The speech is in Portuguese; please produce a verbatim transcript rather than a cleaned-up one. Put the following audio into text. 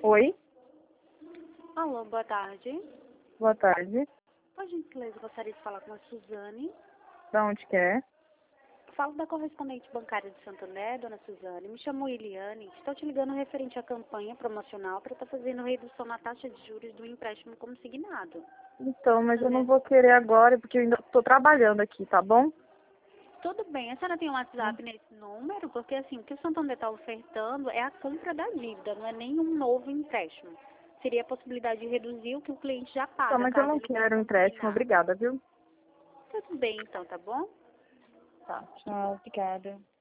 Oi, Alô, boa tarde. boa tarde. Por gentileza, gostaria de falar com a Suzane. Da onde que é? Falo da correspondente bancária de Santo André, dona Suzane. Me chamo Eliane. Estou te ligando referente à campanha promocional para estar fazendo redução na taxa de juros do empréstimo consignado. Então, mas eu não Né? vou querer agora porque eu ainda estou trabalhando aqui, tá bom? Tudo bem, a senhora tem um WhatsApp nesse número? Porque assim, o que o Santander está ofertando é a compra da dívida, não é nem um novo empréstimo. Seria a possibilidade de reduzir o que o cliente já Então, paga, mas eu caso não ele tenha quero um empréstimo, consignado. obrigada, viu? Tudo bem então, tá bom? Tá, tchau, obrigada.